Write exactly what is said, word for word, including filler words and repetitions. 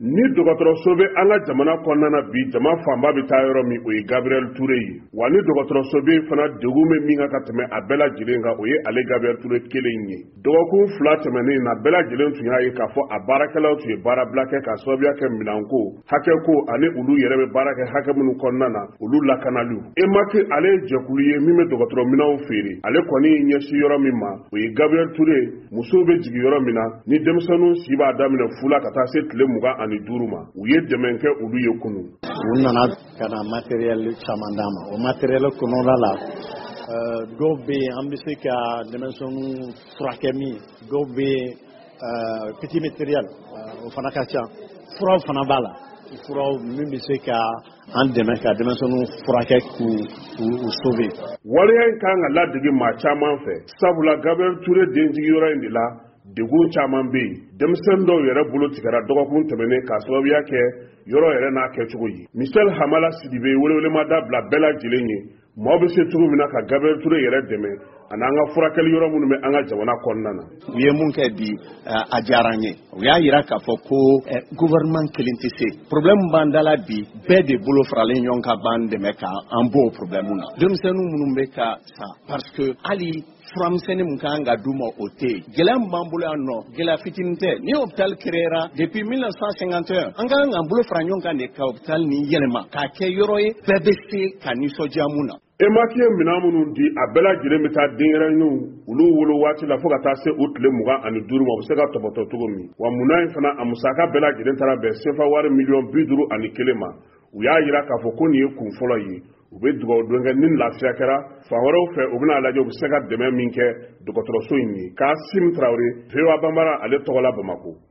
ni dɔgɔtɔrɔso bɛ an ka jamana kɔnɔna na bi jama fanba bɛ taa yɔrɔ min o ye Gabriel Touré ye wa ni dɔgɔtɔrɔso bɛ fana degun bɛ min ka tɛmɛ a bɛɛ lajɛlen kan o ye ale Gabriel Touré kelen ye dɔgɔkun fila tɛmɛnen na bɛɛ lajɛlen tun y'a ye k'a fɔ a baarakɛlaw tun ye baara bila kɛ ka sababuya kɛ minɛnko hakɛko ani olu yɛrɛ bɛ baara kɛ hakɛ minnu kɔnɔna na olu lakanaliw e ma ke ale ye jɛkulu ye min bɛ dɔgɔtɔrɔ minɛnw feere ale kɔni ɲɛsin yɔrɔ min ma o ye Gabriel Touré musow bɛ jigin yɔrɔ min na ni denmisɛnninw si b'a daminɛ fu la ka taa se tile mugan ani duuru ma u ye dɛmɛ kɛ olu ye kunun u nana ka na matériel caman d'a ma o matériel kɔnɔna la dɔw bɛ yen an bɛ se ka denmisɛnninw furakɛ min dɔw bɛ yen petit matériel o fana ka ca furaw fana b'a la furaw min bɛ se ka an dɛmɛ ka denmisɛnninw furakɛ k'u u sauver waleya in kan ka ladege maa caman fɛ sabula Gabriel Touré denjigiyɔrɔ in de la degun caman bɛ yen denmisɛnnin dɔw yɛrɛ bolo tigɛra dɔgɔkun tɛmɛnen ka sababuya kɛ yɔrɔ yɛrɛ n'a kɛcogo ye Michel Hamala Sidibe welewelema da bila bɛɛ lajɛlen ye maaw bɛ se cogo min na ka Gabriel Touré yɛrɛ dɛmɛ ani an ka furakɛli yɔrɔ minnu bɛ an ka jamana kɔnɔna na u ye mun kɛ bi a diyara n ye u y'a jira k'a fɔ ko gouvernement kelen tɛ se problème b'an da la bi bɛɛ de bolo faralen ɲɔgɔn kan b'an dɛmɛ k'an bɔ o problème na denmisɛnninw minnu bɛ ka sa parce que hali furamisɛnnin mun kan ka d'u ma o tɛ yen gɛlɛya min b'an bolo yan nɔ gɛlɛya fitinin tɛ ni hôpital créera depuis mille neuf cent cinquante et un an kan k'an bolo fara ɲɔgɔn kan de ka hôpital nin yɛlɛma k'a kɛ yɔrɔ ye bɛɛ bɛ se ka nisɔndiya mun na emaki ye minɛn minnu di a bɛɛ lajɛlen bɛ taa denyɛrɛninw olu wolo waati la fo ka taa se o tile mugan ani duuru ma u bɛ se ka tɔbɔtɔ cogo min wa munna in fana a musaka bɛɛ lajɛlen taara bɛn sefa wari miliyɔn bi duuru ani kelen ma u y'a jira k'a fɔ ko nin ye kun fɔlɔ ye u bɛ dugawu don kɛ ni lafiya kɛra fan wɛrɛw fɛ u bɛna lajɛ u bɛ se ka dɛmɛ min kɛ dɔgɔtɔrɔso in ye Kasim Traoré V O A Banbara ale tɔgɔ la Bamako.